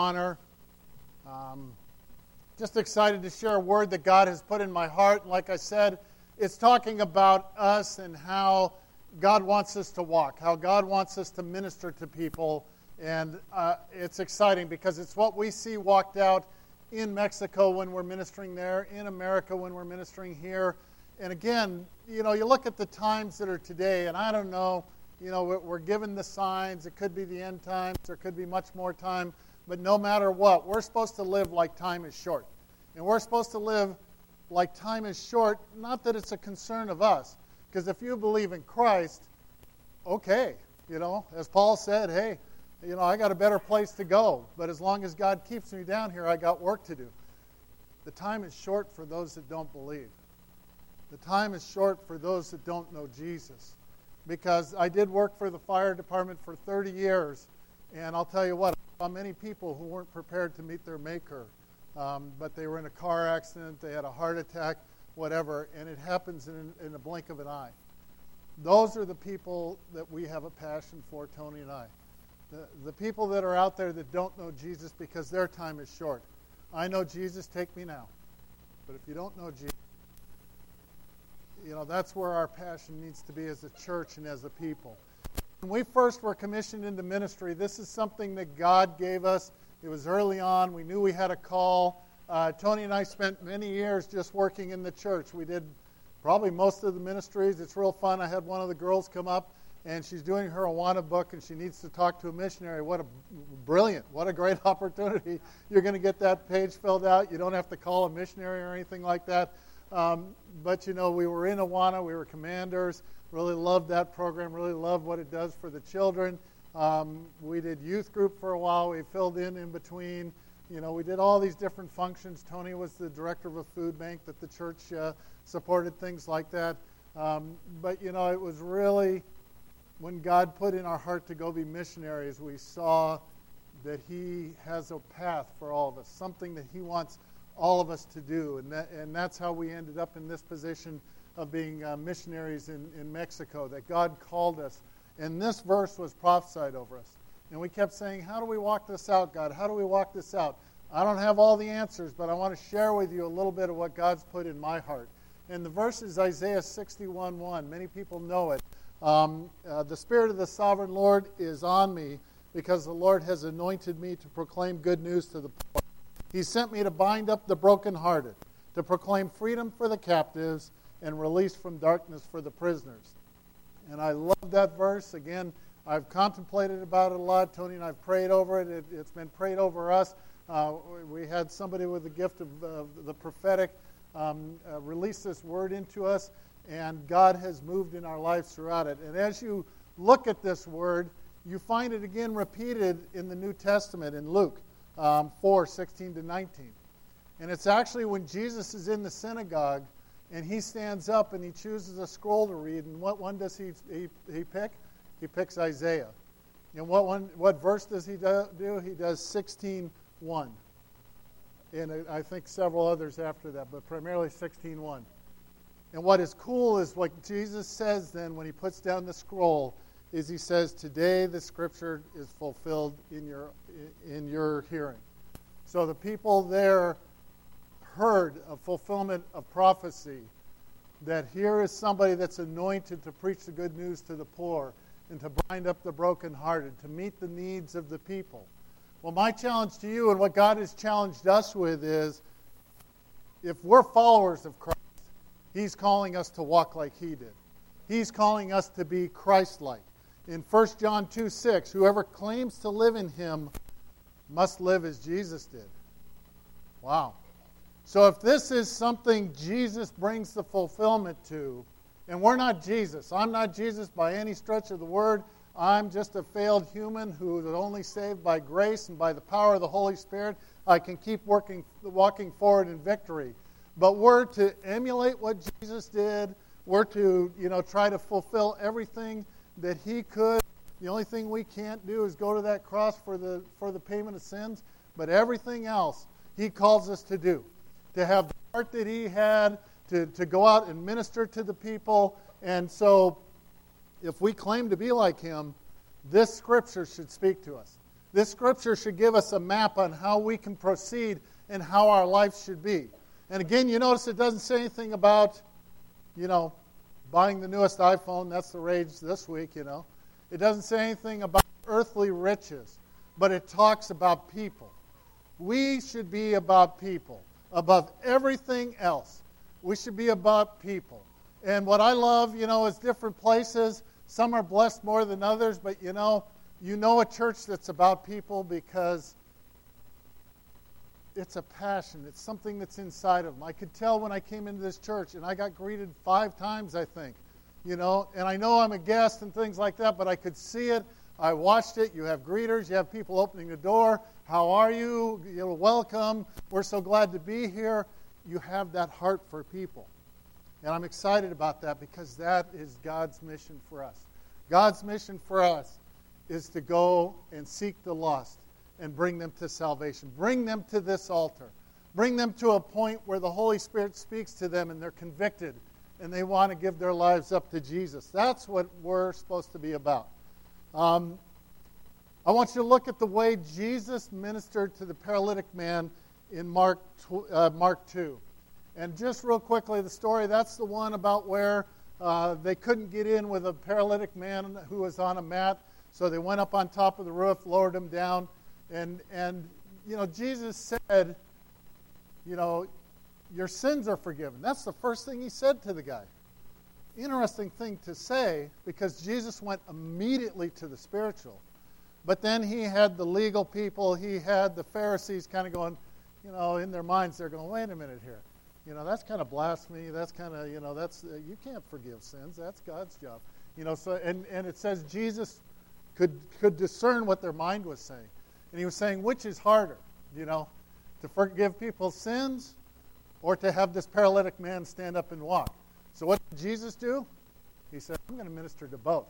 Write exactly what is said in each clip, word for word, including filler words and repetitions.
honor. Um, just excited to share a word that God has put in my heart. Like I said, it's talking about us and how God wants us to walk, how God wants us to minister to people. And uh, it's exciting because it's what we see walked out in Mexico when we're ministering there, in America when we're ministering here. And again, you know, you look at the times that are today, and I don't know, you know, we're, we're given the signs. It could be the end times. There could be much more time. But no matter what, we're supposed to live like time is short. And we're supposed to live like time is short, not that it's a concern of us. Because if you believe in Christ, okay, you know, as Paul said, hey, you know, I got a better place to go. But as long as God keeps me down here, I got work to do. The time is short for those that don't believe. The time is short for those that don't know Jesus. Because I did work for the fire department for thirty years, and I'll tell you what, I saw many people who weren't prepared to meet their Maker, um, but they were in a car accident, they had a heart attack, whatever, and it happens in, in a blink of an eye. Those are the people that we have a passion for, Tony and I. The, the people that are out there that don't know Jesus because their time is short. I know Jesus, take me now. But if you don't know Jesus, you know, that's where our passion needs to be as a church and as a people. When we first were commissioned into ministry, this is something that God gave us. It was early on. We knew we had a call. Uh, Tony and I spent many years just working in the church. We did probably most of the ministries. It's real fun. I had one of the girls come up, and she's doing her Awana book, and she needs to talk to a missionary. What a brilliant, what a great opportunity. You're going to get that page filled out. You don't have to call a missionary or anything like that. Um, but, you know, we were in Awana. We were commanders. Really loved that program. Really loved what it does for the children. Um, we did youth group for a while. We filled in in between. You know, we did all these different functions. Tony was the director of a food bank that the church uh, supported, things like that. Um, but, you know, it was really when God put in our heart to go be missionaries, we saw that He has a path for all of us, something that He wants all of us to do. And that, and that's how we ended up in this position of being uh, missionaries in, in Mexico, that God called us. And this verse was prophesied over us. And we kept saying, how do we walk this out, God? How do we walk this out? I don't have all the answers, but I want to share with you a little bit of what God's put in my heart. And the verse is Isaiah sixty-one one. Many people know it. Um, uh, the Spirit of the Sovereign Lord is on me because the Lord has anointed me to proclaim good news to the poor. He sent me to bind up the brokenhearted, to proclaim freedom for the captives and release from darkness for the prisoners. And I love that verse. Again, I've contemplated about it a lot. Tony and I have prayed over it. it it's been prayed over us. Uh, we had somebody with the gift of uh, the prophetic um, uh, release this word into us, and God has moved in our lives throughout it. And as you look at this word, you find it again repeated in the New Testament in Luke um, four sixteen to nineteen. And it's actually when Jesus is in the synagogue and he stands up and he chooses a scroll to read. And what one does he he, he pick? He picks Isaiah. And what one what verse does he do? He does sixteen one. And I think several others after that, but primarily sixteen one. And what is cool is what Jesus says then when he puts down the scroll is he says, today the scripture is fulfilled in your in your hearing. So the people there heard a fulfillment of prophecy that here is somebody that's anointed to preach the good news to the poor and to bind up the brokenhearted, to meet the needs of the people. Well, my challenge to you and what God has challenged us with is if we're followers of Christ, He's calling us to walk like He did. He's calling us to be Christ-like. In First John two six, whoever claims to live in Him must live as Jesus did. Wow. So if this is something Jesus brings the fulfillment to, and we're not Jesus. I'm not Jesus by any stretch of the word. I'm just a failed human who is only saved by grace and by the power of the Holy Spirit. I can keep working, walking forward in victory. But we're to emulate what Jesus did. We're to, you know, try to fulfill everything that He could. The only thing we can't do is go to that cross for the for the payment of sins. But everything else He calls us to do. To have the heart that He had, to, to go out and minister to the people. And so if we claim to be like Him, this Scripture should speak to us. This scripture should give us a map on how we can proceed and how our life should be. And again, you notice it doesn't say anything about, you know, buying the newest iPhone. That's the rage this week, you know. It doesn't say anything about earthly riches, but it talks about people. We should be about people. Above everything else, we should be about people. And what I love, you know, is different places. Some are blessed more than others, but, you know, you know a church that's about people because it's a passion. It's something that's inside of them. I could tell when I came into this church, and I got greeted five times, I think, you know, and I know I'm a guest and things like that, but I could see it. I watched it. You have greeters. You have people opening the door. How are you? You know, welcome. We're so glad to be here. You have that heart for people. And I'm excited about that because that is God's mission for us. God's mission for us is to go and seek the lost and bring them to salvation. Bring them to this altar. Bring them to a point where the Holy Spirit speaks to them and they're convicted and they want to give their lives up to Jesus. That's what we're supposed to be about. Um, I want you to look at the way Jesus ministered to the paralytic man in Mark uh, Mark two. And just real quickly, the story, that's the one about where uh, they couldn't get in with a paralytic man who was on a mat. So they went up on top of the roof, lowered him down. And, and you know, Jesus said, you know, your sins are forgiven. That's the first thing he said to the guy. Interesting thing to say, because Jesus went immediately to the spiritual. But then he had the legal people, he had the Pharisees kind of going, you know, in their minds, they're going, wait a minute here. You know, that's kind of blasphemy. That's kind of, you know, that's, uh, you can't forgive sins. That's God's job. You know, so, and, and it says Jesus could, could discern what their mind was saying. And he was saying, which is harder, you know, to forgive people's sins or to have this paralytic man stand up and walk? So what did Jesus do? He said, I'm going to minister to both.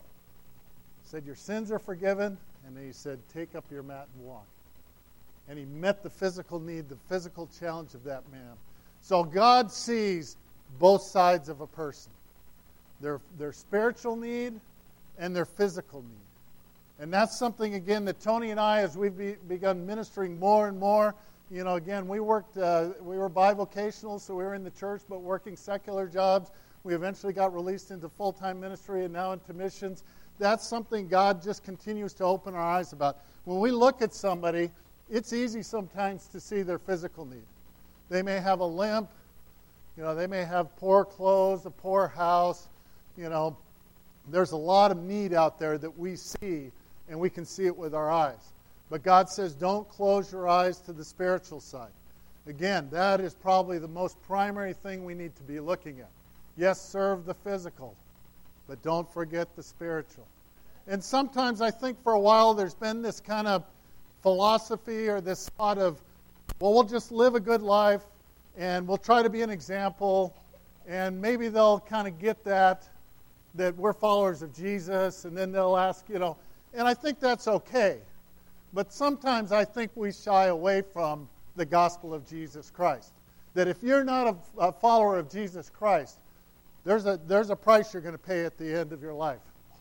He said, your sins are forgiven. And then he said, take up your mat and walk. And he met the physical need, the physical challenge of that man. So God sees both sides of a person. Their, their spiritual need and their physical need. And that's something, again, that Tony and I, as we've be, begun ministering more and more, you know, again, we worked, uh, we were bivocational, so we were in the church, but working secular jobs. We eventually got released into full-time ministry and now into missions. That's something God just continues to open our eyes about. When we look at somebody, it's easy sometimes to see their physical need. They may have a limp, you know, they may have poor clothes, a poor house, you know. There's a lot of need out there that we see, and we can see it with our eyes. But God says, don't close your eyes to the spiritual side. Again, that is probably the most primary thing we need to be looking at. Yes, serve the physical, but don't forget the spiritual. And sometimes I think for a while there's been this kind of philosophy or this thought of, well, we'll just live a good life and we'll try to be an example, and maybe they'll kind of get that, that we're followers of Jesus, and then they'll ask, you know, and I think that's okay. But sometimes I think we shy away from the gospel of Jesus Christ. That if you're not a, a follower of Jesus Christ, there's a, there's a price you're going to pay at the end of your life.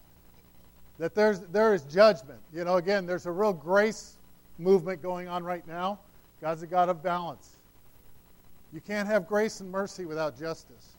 That there's, there is judgment. You know, again, there's a real grace movement going on right now. God's a God of balance. You can't have grace and mercy without justice.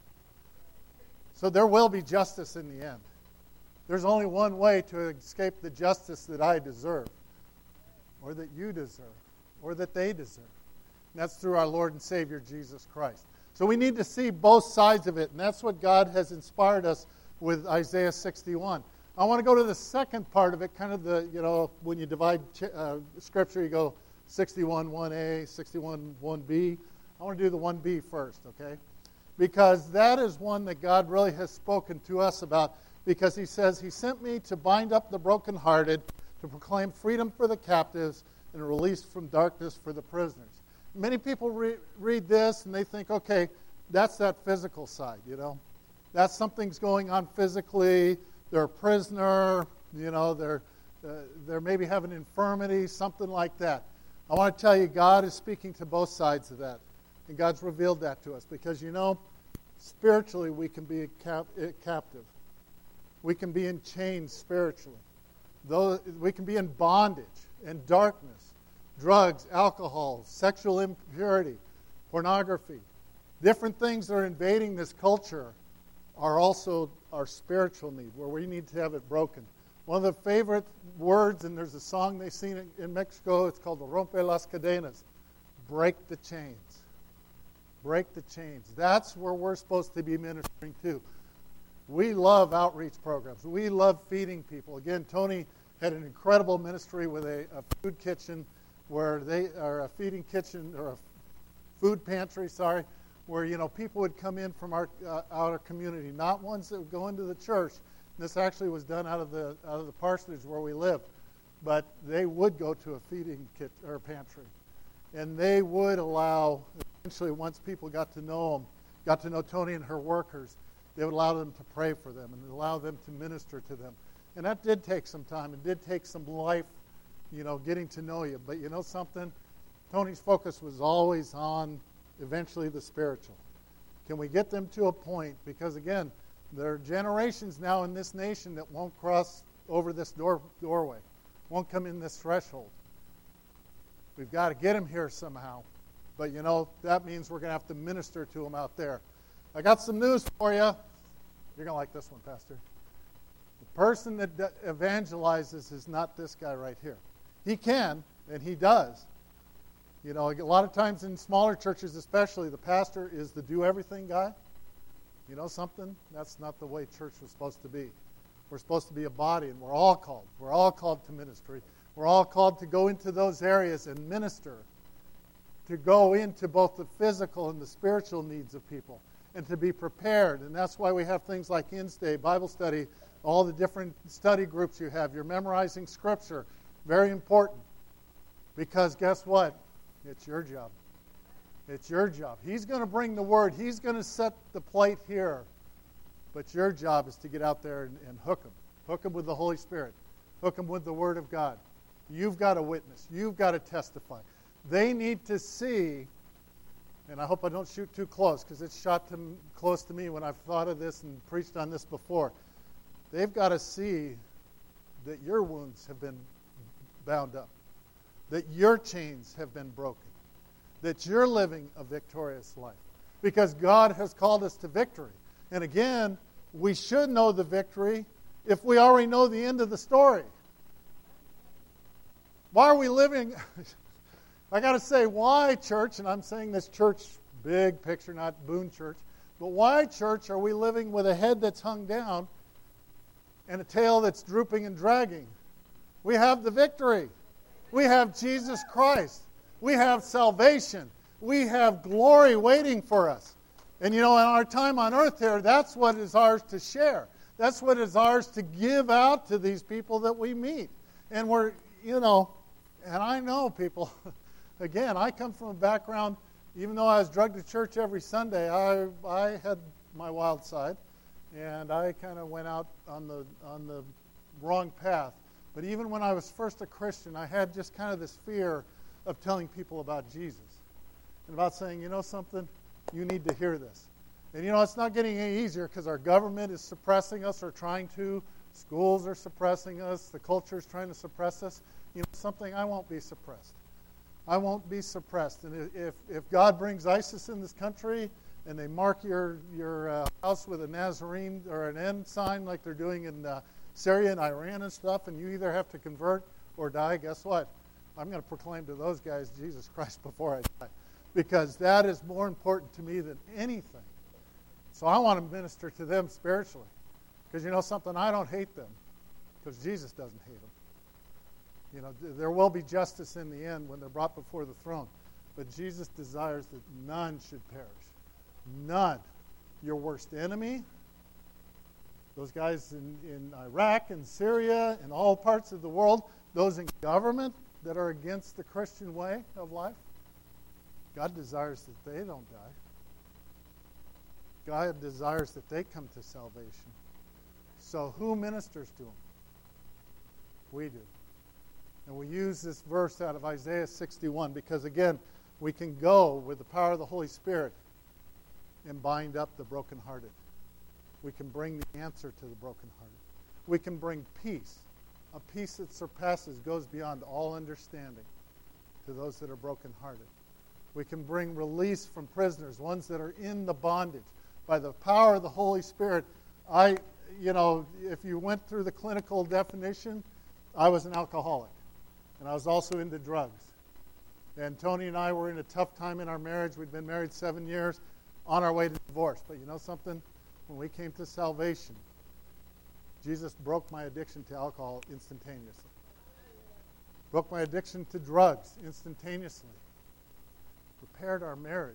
So there will be justice in the end. There's only one way to escape the justice that I deserve, or that you deserve, or that they deserve. And that's through our Lord and Savior, Jesus Christ. So we need to see both sides of it, and that's what God has inspired us with Isaiah sixty-one. I want to go to the second part of it, kind of the, you know, when you divide uh, Scripture, you go sixty-one one A, sixty-one one B. I want to do the one B first, okay? Because that is one that God really has spoken to us about, because he says, he sent me to bind up the brokenhearted, to proclaim freedom for the captives, and release from darkness for the prisoners. Many people re- read this and they think, okay, that's that physical side, you know. That's something's going on physically. They're a prisoner, you know, they're, uh, they're maybe have an infirmity, something like that. I want to tell you, God is speaking to both sides of that. And God's revealed that to us because, you know, spiritually we can be cap- captive. We can be in chains spiritually. Though we can be in bondage. and darkness, drugs, alcohol, sexual impurity, pornography. Different things that are invading this culture are also our spiritual need, where we need to have it broken. One of the favorite words, and there's a song they sing in, in Mexico, it's called Rompe las Cadenas, break the chains. Break the chains. That's where we're supposed to be ministering to. We love outreach programs. We love feeding people. Again, Tony had an incredible ministry with a, a food kitchen where they, or a feeding kitchen, or a food pantry, sorry, where, you know, people would come in from our uh, outer community, not ones that would go into the church. This actually was done out of the out of the parsonage where we lived, but they would go to a feeding kit or pantry, and they would allow. Eventually, once people got to know them, got to know Tony and her workers, they would allow them to pray for them and allow them to minister to them, and that did take some time. It did take some life, you know, getting to know you. But you know something, Tony's focus was always on eventually the spiritual. Can we get them to a point? Because again, there are generations now in this nation that won't cross over this door, doorway, won't come in this threshold. We've got to get them here somehow. But, you know, that means we're going to have to minister to them out there. I got some news for you. You're going to like this one, Pastor. The person that evangelizes is not this guy right here. He can, and he does. You know, a lot of times in smaller churches especially, the pastor is the do-everything guy. You know something? That's not the way church was supposed to be. We're supposed to be a body, and we're all called. We're all called to ministry. We're all called to go into those areas and minister, to go into both the physical and the spiritual needs of people, and to be prepared. And that's why we have things like Instay, Bible study, all the different study groups you have. You're memorizing Scripture. Very important. Because guess what? It's your job. It's your job. He's going to bring the Word. He's going to set the plate here. But your job is to get out there and, and hook them. Hook them with the Holy Spirit. Hook them with the Word of God. You've got to witness. You've got to testify. They need to see, and I hope I don't shoot too close because it's shot to, close to me when I've thought of this and preached on this before. They've got to see that your wounds have been bound up, that your chains have been broken, that you're living a victorious life, because God has called us to victory. And again, we should know the victory if we already know the end of the story. Why are we living... I got to say, why, church, and I'm saying this church, big picture, not Boone Church, but why, church, are we living with a head that's hung down and a tail that's drooping and dragging? We have the victory. We have Jesus Christ. We have salvation. We have glory waiting for us. And, you know, in our time on earth here, that's what is ours to share. That's what is ours to give out to these people that we meet. And we're, you know, and I know people... Again, I come from a background, even though I was drugged to church every Sunday, I I had my wild side, and I kind of went out on the on the wrong path. But even when I was first a Christian, I had just kind of this fear of telling people about Jesus and about saying, you know something, you need to hear this. And you know, it's not getting any easier because our government is suppressing us or trying to. Schools are suppressing us. The culture is trying to suppress us. You know something, I won't be suppressed. I won't be suppressed. And if, if God brings ISIS in this country and they mark your, your uh, house with a Nazarene or an N sign like they're doing in uh, Syria and Iran and stuff, and you either have to convert or die, guess what? I'm going to proclaim to those guys Jesus Christ before I die, because that is more important to me than anything. So I want to minister to them spiritually, because you know something? I don't hate them, because Jesus doesn't hate them. You know, there will be justice in the end when they're brought before the throne. But Jesus desires that none should perish. None. Your worst enemy, those guys in, in Iraq and Syria and all parts of the world, those in government that are against the Christian way of life, God desires that they don't die. God desires that they come to salvation. So who ministers to them? We do. And we use this verse out of Isaiah sixty-one because, again, we can go with the power of the Holy Spirit and bind up the brokenhearted. We can bring the answer to the brokenhearted. We can bring peace a peace that surpasses, goes beyond all understanding to those that are brokenhearted. We can bring release from prisoners, ones that are in the bondage. By the power of the Holy Spirit, I, you know, if you went through the clinical definition, I was an alcoholic. And I was also into drugs. And Tony and I were in a tough time in our marriage. We'd been married seven years, on our way to divorce. But you know something? When we came to salvation, Jesus broke my addiction to alcohol instantaneously. Broke my addiction to drugs instantaneously. Repaired our marriage.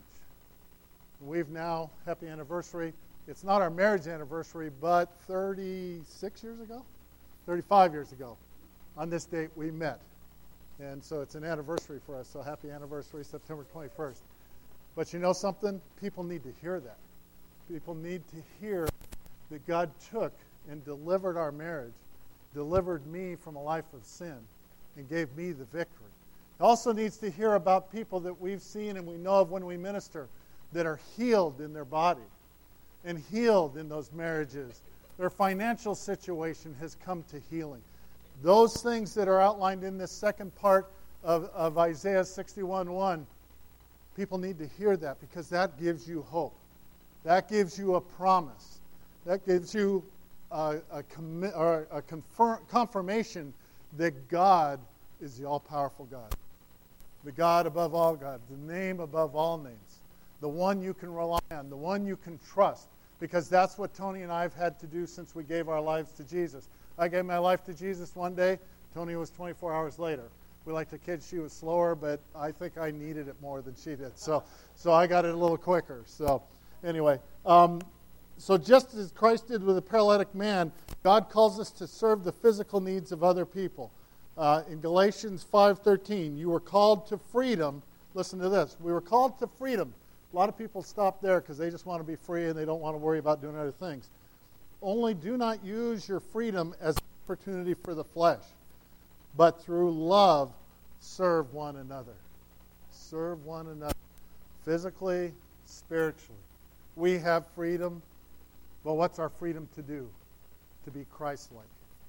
We've now, happy anniversary, it's not our marriage anniversary, but thirty-six years ago? thirty-five years ago. On this date, we met. And so it's an anniversary for us, so happy anniversary, September twenty-first. But you know something? People need to hear that. People need to hear that God took and delivered our marriage, delivered me from a life of sin, and gave me the victory. It also needs to hear about people that we've seen and we know of when we minister that are healed in their body and healed in those marriages. Their financial situation has come to healing. Those things that are outlined in this second part of, of Isaiah sixty-one one, people need to hear that because that gives you hope. That gives you a promise. That gives you a, a, commi- or a confirm- confirmation that God is the all-powerful God. The God above all gods, the name above all names, the one you can rely on, the one you can trust, because that's what Tony and I have had to do since we gave our lives to Jesus. I gave my life to Jesus one day. Tony was twenty-four hours later. We like to kid she was slower, but I think I needed it more than she did. So so I got it a little quicker. So anyway, um, so just as Christ did with the paralytic man, God calls us to serve the physical needs of other people. Uh, in Galatians five thirteen, you were called to freedom. Listen to this. We were called to freedom. A lot of people stop there because they just want to be free and they don't want to worry about doing other things. Only do not use your freedom as an opportunity for the flesh, but through love serve one another. Serve one another. Physically, spiritually. We have freedom, but what's our freedom to do? To be Christ-like.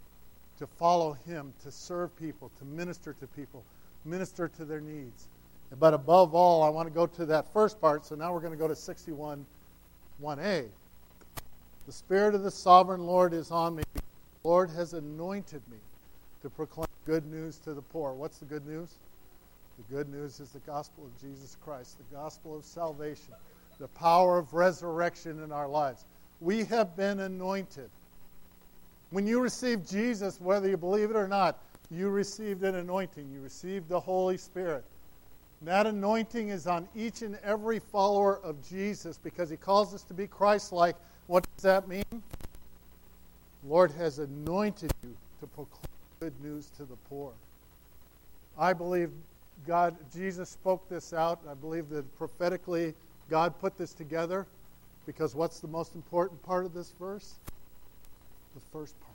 To follow Him, to serve people, to minister to people, minister to their needs. But above all, I want to go to that first part, so now we're going to go to sixty-one one A. The Spirit of the Sovereign Lord is on me. The Lord has anointed me to proclaim good news to the poor. What's the good news? The good news is the gospel of Jesus Christ, the gospel of salvation, the power of resurrection in our lives. We have been anointed. When you receive Jesus, whether you believe it or not, you received an anointing. You received the Holy Spirit. And that anointing is on each and every follower of Jesus because He calls us to be Christ-like. What does that mean? The Lord has anointed you to proclaim good news to the poor. I believe God, Jesus spoke this out. I believe that prophetically God put this together because what's the most important part of this verse? The first part.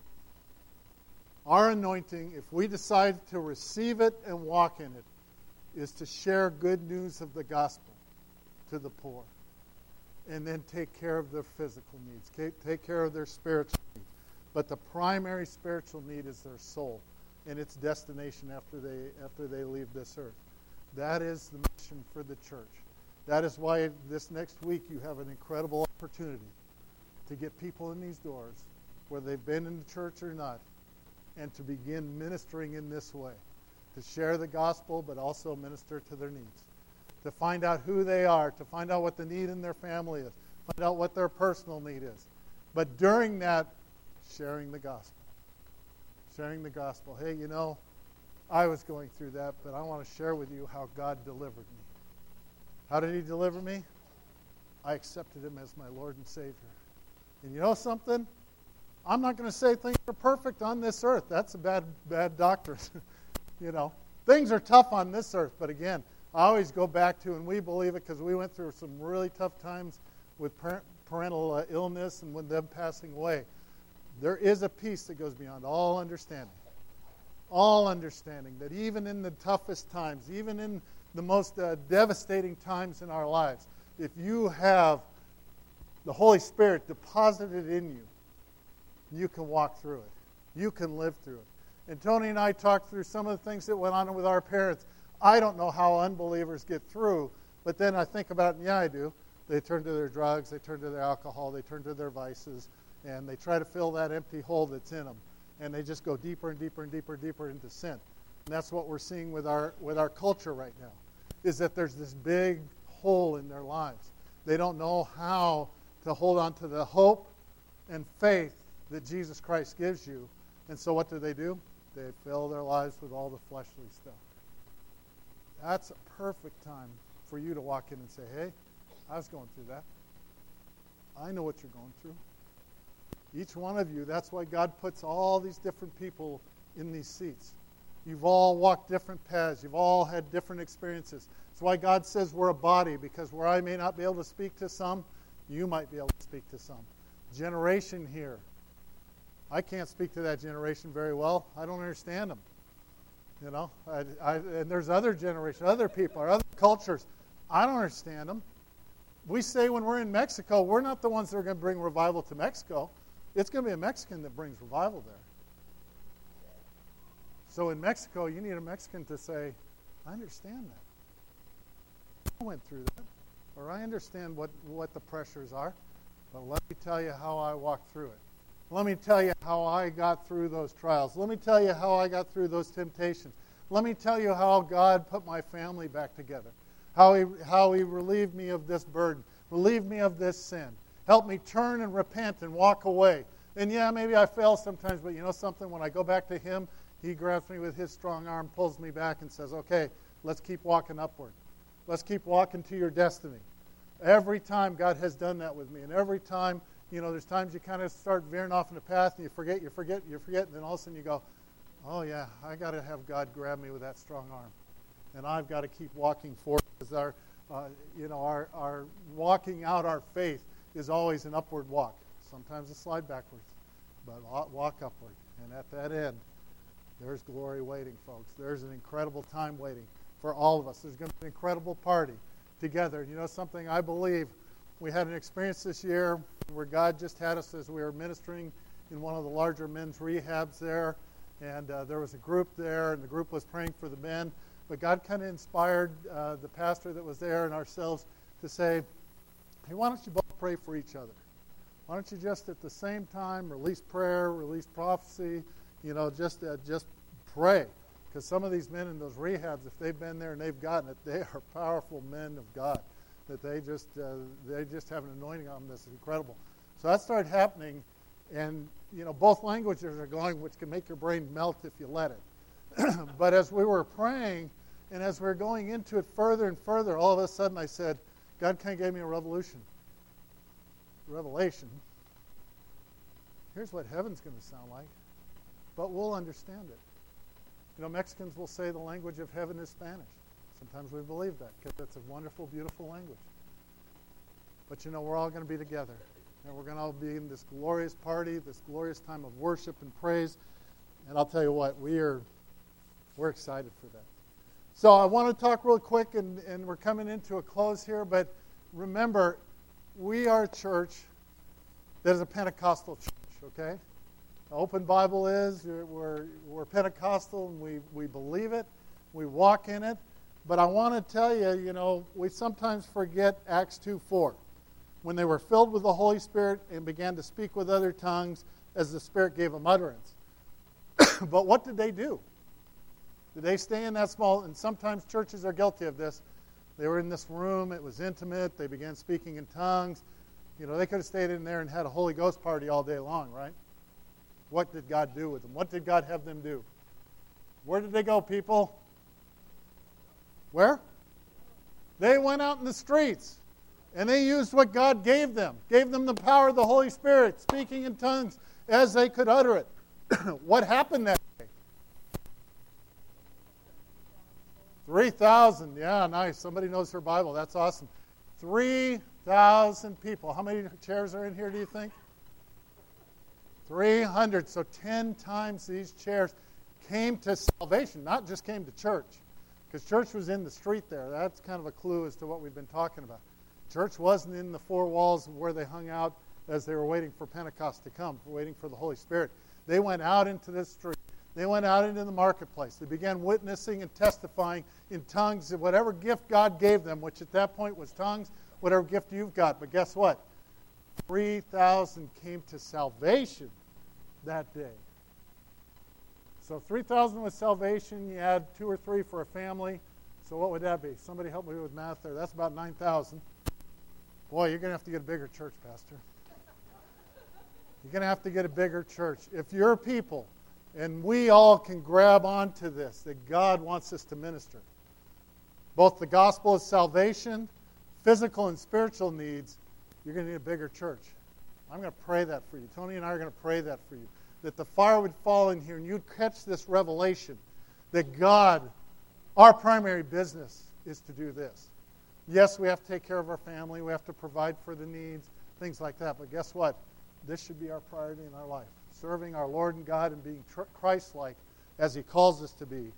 Our anointing, if we decide to receive it and walk in it, is to share good news of the gospel to the poor. And then take care of their physical needs. Take care of their spiritual needs. But the primary spiritual need is their soul and its destination after they after they leave this earth. That is the mission for the church. That is why this next week you have an incredible opportunity to get people in these doors, whether they've been in the church or not, and to begin ministering in this way. To share the gospel, but also minister to their needs. To find out who they are, to find out what the need in their family is, find out what their personal need is. But during that, sharing the gospel. Sharing the gospel. Hey, you know, I was going through that, but I want to share with you how God delivered me. How did He deliver me? I accepted Him as my Lord and Savior. And you know something? I'm not going to say things are perfect on this earth. That's a bad, bad doctrine. You know, things are tough on this earth, but again, I always go back to, and we believe it because we went through some really tough times with parent, parental uh, illness and with them passing away. There is a peace that goes beyond all understanding. All understanding that even in the toughest times, even in the most uh, devastating times in our lives, if you have the Holy Spirit deposited in you, you can walk through it. You can live through it. And Tony and I talked through some of the things that went on with our parents. I don't know how unbelievers get through, but then I think about it, and yeah, I do. They turn to their drugs, they turn to their alcohol, they turn to their vices, and they try to fill that empty hole that's in them. And they just go deeper and deeper and deeper and deeper into sin. And that's what we're seeing with our with our culture right now, is that there's this big hole in their lives. They don't know how to hold on to the hope and faith that Jesus Christ gives you. And so what do they do? They fill their lives with all the fleshly stuff. That's a perfect time for you to walk in and say, hey, I was going through that. I know what you're going through. Each one of you, that's why God puts all these different people in these seats. You've all walked different paths. You've all had different experiences. That's why God says we're a body, because where I may not be able to speak to some, you might be able to speak to some. Generation here. I can't speak to that generation very well. I don't understand them. You know, I, I, and there's other generations, other people, or other cultures. I don't understand them. We say when we're in Mexico, we're not the ones that are going to bring revival to Mexico. It's going to be a Mexican that brings revival there. So in Mexico, you need a Mexican to say, I understand that. I went through that. Or I understand what, what the pressures are. But let me tell you how I walked through it. Let me tell you how I got through those trials. Let me tell you how I got through those temptations. Let me tell you how God put my family back together. How he, how he relieved me of this burden. Relieved me of this sin. Helped me turn and repent and walk away. And yeah, maybe I fail sometimes, but you know something? When I go back to Him, He grabs me with His strong arm, pulls me back, and says, okay, let's keep walking upward. Let's keep walking to your destiny. Every time God has done that with me. And every time, you know, there's times you kind of start veering off in the path and you forget, you forget, you forget, and then all of a sudden you go, oh yeah, I got to have God grab me with that strong arm. And I've got to keep walking forward. Because our, uh, you know, our, our walking out our faith is always an upward walk. Sometimes a slide backwards, but walk upward. And at that end, there's glory waiting, folks. There's an incredible time waiting for all of us. There's going to be an incredible party together. You know something? I believe we had an experience this year where God just had us as we were ministering in one of the larger men's rehabs there. And uh, there was a group there, and the group was praying for the men. But God kind of inspired uh, the pastor that was there and ourselves to say, hey, why don't you both pray for each other? Why don't you just at the same time release prayer, release prophecy, you know, just uh, just pray. Because some of these men in those rehabs, if they've been there and they've gotten it, they are powerful men of God. That they just uh, they just have an anointing on them that's incredible. So that started happening, and you know both languages are going, which can make your brain melt if you let it. But as we were praying, and as we were going into it further and further, all of a sudden I said, God kind of gave me a revolution. Revelation. Here's what heaven's going to sound like, but we'll understand it. You know, Mexicans will say the language of heaven is Spanish. Sometimes we believe that because it's a wonderful, beautiful language. But you know, we're all going to be together. And we're going to all be in this glorious party, this glorious time of worship and praise. And I'll tell you what, we are, we're excited for that. So I want to talk real quick, and, and we're coming into a close here. But remember, we are a church that is a Pentecostal church, okay? Open Bible is, we're, we're Pentecostal, and we, we believe it. We walk in it. But I want to tell you, you know, we sometimes forget Acts two four. When they were filled with the Holy Spirit and began to speak with other tongues as the Spirit gave them utterance. But what did they do? Did they stay in that small? And sometimes churches are guilty of this. They were in this room. It was intimate. They began speaking in tongues. You know, they could have stayed in there and had a Holy Ghost party all day long, right? What did God do with them? What did God have them do? Where did they go, people? Where? They went out in the streets, and they used what God gave them. Gave them the power of the Holy Spirit, speaking in tongues as they could utter it. What happened that day? three thousand. Yeah, nice. Somebody knows her Bible. That's awesome. three thousand people. How many chairs are in here, do you think? three hundred. So ten times these chairs came to salvation, not just came to church. Because church was in the street there. That's kind of a clue as to what we've been talking about. Church wasn't in the four walls where they hung out as they were waiting for Pentecost to come, waiting for the Holy Spirit. They went out into the street. They went out into the marketplace. They began witnessing and testifying in tongues of whatever gift God gave them, which at that point was tongues, whatever gift you've got. But guess what? three thousand came to salvation that day. So three thousand was salvation. You add two or three for a family. So what would that be? Somebody help me with math there. That's about nine thousand. Boy, you're going to have to get a bigger church, Pastor. You're going to have to get a bigger church. If your people, and we all can grab onto this, that God wants us to minister, both the gospel of salvation, physical and spiritual needs, you're going to need a bigger church. I'm going to pray that for you. Tony and I are going to pray that for you. That the fire would fall in here and you'd catch this revelation that God, our primary business is to do this. Yes, we have to take care of our family. We have to provide for the needs, things like that. But guess what? This should be our priority in our life. Serving our Lord and God and being tr- Christ-like as He calls us to be.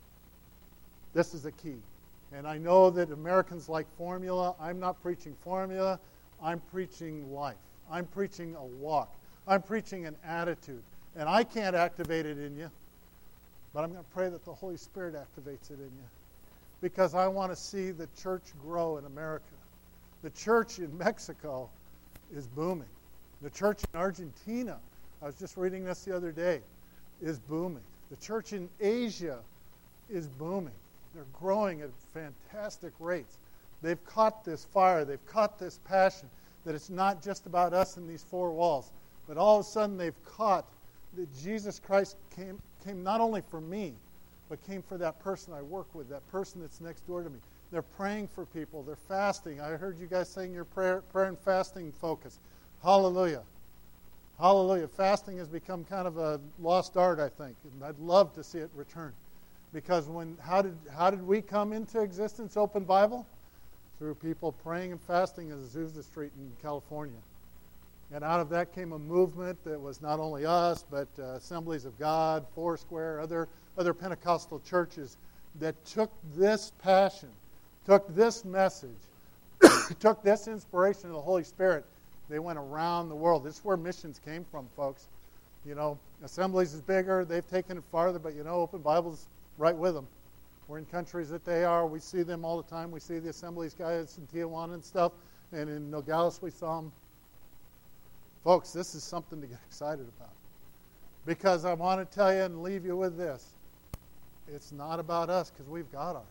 This is a key. And I know that Americans like formula. I'm not preaching formula. I'm preaching life. I'm preaching a walk. I'm preaching an attitude. And I can't activate it in you. But I'm going to pray that the Holy Spirit activates it in you. Because I want to see the church grow in America. The church in Mexico is booming. The church in Argentina, I was just reading this the other day, is booming. The church in Asia is booming. They're growing at fantastic rates. They've caught this fire. They've caught this passion that it's not just about us in these four walls. But all of a sudden they've caught that Jesus Christ came, came not only for me, but came for that person I work with, that person that's next door to me. They're praying for people. They're fasting. I heard you guys saying your prayer, prayer and fasting focus. Hallelujah. Hallelujah. Fasting has become kind of a lost art, I think. And I'd love to see it return. Because when how did how did we come into existence, Open Bible? Through people praying and fasting in Azusa Street in California. And out of that came a movement that was not only us, but uh, Assemblies of God, Foursquare, other other Pentecostal churches that took this passion, took this message, took this inspiration of the Holy Spirit. They went around the world. This is where missions came from, folks. You know, Assemblies is bigger. They've taken it farther, but you know, Open Bible's right with them. We're in countries that they are. We see them all the time. We see the Assemblies guys in Tijuana and stuff. And in Nogales we saw them. Folks, this is something to get excited about. Because I want to tell you and leave you with this. It's not about us because we've got ours.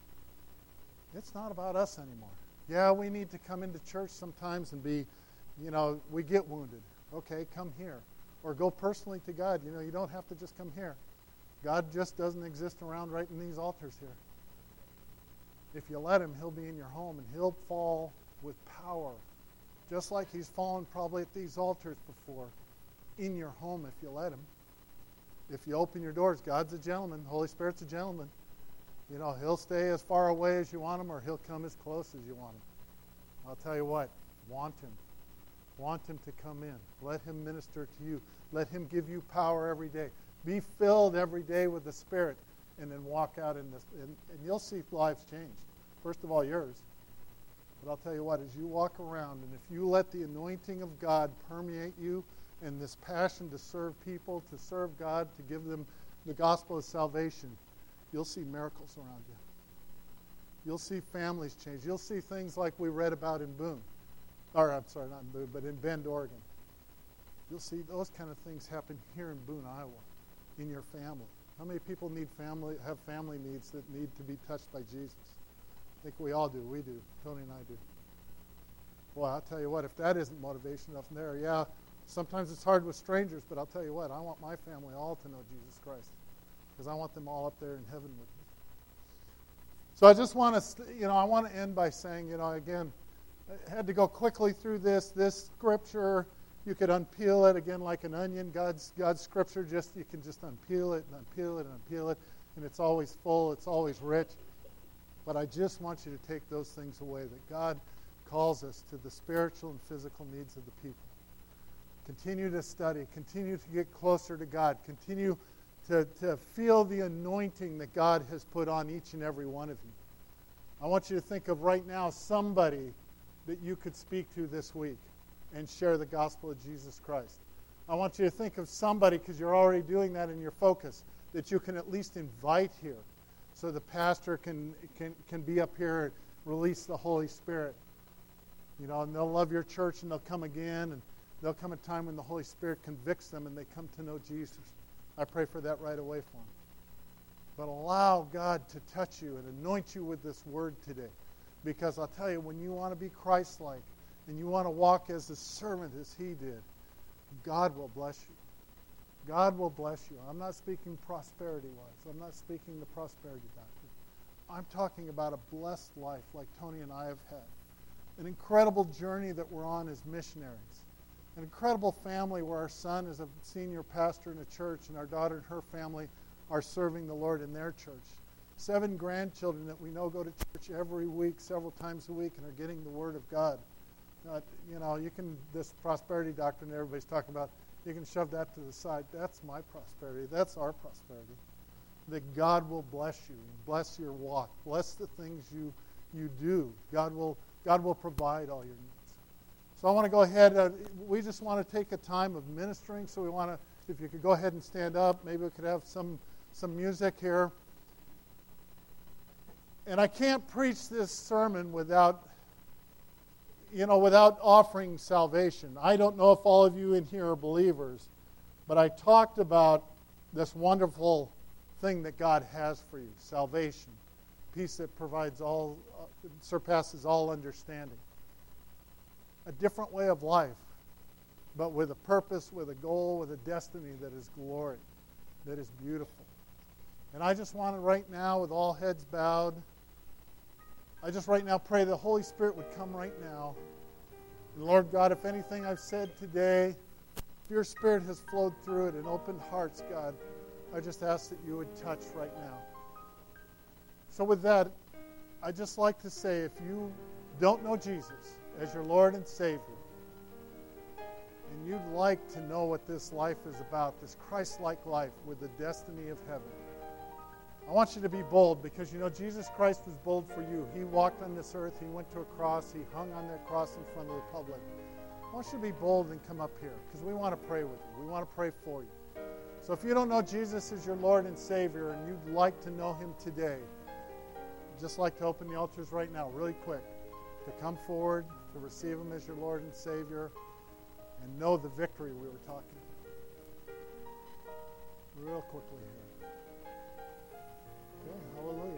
It's not about us anymore. Yeah, we need to come into church sometimes and be, you know, we get wounded. Okay, come here. Or go personally to God. You know, you don't have to just come here. God just doesn't exist around right in these altars here. If you let Him, He'll be in your home and He'll fall with power. Just like He's fallen probably at these altars before. In your home if you let Him. If you open your doors, God's a gentleman. The Holy Spirit's a gentleman. You know, He'll stay as far away as you want Him or He'll come as close as you want Him. I'll tell you what, want Him. Want Him to come in. Let Him minister to you. Let Him give you power every day. Be filled every day with the Spirit and then walk out in this. And, and you'll see lives change. First of all, yours. But I'll tell you what, as you walk around and if you let the anointing of God permeate you and this passion to serve people, to serve God, to give them the gospel of salvation, you'll see miracles around you. You'll see families change. You'll see things like we read about in Boone. Or, I'm sorry, not in Boone, but in Bend, Oregon. You'll see those kind of things happen here in Boone, Iowa, in your family. How many people need family, have family needs that need to be touched by Jesus? I think we all do. We do. Tony and I do. Well, I'll tell you what, if that isn't motivation enough there, yeah, sometimes it's hard with strangers, but I'll tell you what, I want my family all to know Jesus Christ because I want them all up there in heaven with me. So I just want to, you know, I want to end by saying, you know, again, I had to go quickly through this. This scripture, you could unpeel it again like an onion. God's God's scripture, just you can just unpeel it and unpeel it and unpeel it, and it's always full. It's always rich. But I just want you to take those things away, that God calls us to the spiritual and physical needs of the people. Continue to study. Continue to get closer to God. Continue to, to feel the anointing that God has put on each and every one of you. I want you to think of right now somebody that you could speak to this week and share the gospel of Jesus Christ. I want you to think of somebody, because you're already doing that in your focus, that you can at least invite here so the pastor can, can, can be up here and release the Holy Spirit. You know, and they'll love your church and they'll come again, and there'll come a time when the Holy Spirit convicts them and they come to know Jesus. I pray for that right away for them. But allow God to touch you and anoint you with this word today. Because I'll tell you, when you want to be Christ-like and you want to walk as a servant as he did, God will bless you. God will bless you. I'm not speaking prosperity-wise. I'm not speaking the prosperity doctrine. I'm talking about a blessed life like Tony and I have had. An incredible journey that we're on as missionaries. An incredible family where our son is a senior pastor in a church and our daughter and her family are serving the Lord in their church. Seven grandchildren that we know go to church every week, several times a week, and are getting the Word of God. Uh, you know, you can, this prosperity doctrine that everybody's talking about, you can shove that to the side. That's my prosperity. That's our prosperity. That God will bless you, bless your walk, bless the things you you do. God will God will provide all your needs. So I want to go ahead. Uh, we just want to take a time of ministering. So we want to, if you could go ahead and stand up, maybe we could have some some music here. And I can't preach this sermon without, you know, without offering salvation. I don't know if all of you in here are believers, but I talked about this wonderful thing that God has for you, salvation, peace that provides all, uh, surpasses all understanding. A different way of life, but with a purpose, with a goal, with a destiny that is glory, that is beautiful. And I just want to right now, with all heads bowed, I just right now pray the Holy Spirit would come right now. And Lord God, if anything I've said today, if your Spirit has flowed through it and opened hearts, God, I just ask that you would touch right now. So with that, I'd just like to say, if you don't know Jesus as your Lord and Savior, and you'd like to know what this life is about, this Christ-like life with the destiny of heaven, I want you to be bold, because you know Jesus Christ was bold for you. He walked on this earth. He went to a cross. He hung on that cross in front of the public. I want you to be bold and come up here, because we want to pray with you. We want to pray for you. So if you don't know Jesus as your Lord and Savior and you'd like to know him today, I'd just like to open the altars right now, really quick, to come forward, to receive him as your Lord and Savior, and know the victory we were talking about. Real quickly here. Okay, hallelujah.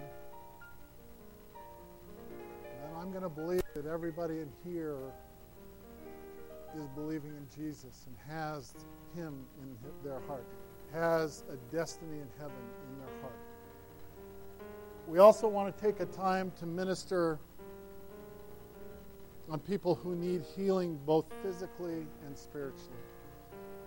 And I'm going to believe that everybody in here is believing in Jesus and has him in their heart, has a destiny in heaven in their heart. We also want to take a time to minister on people who need healing both physically and spiritually.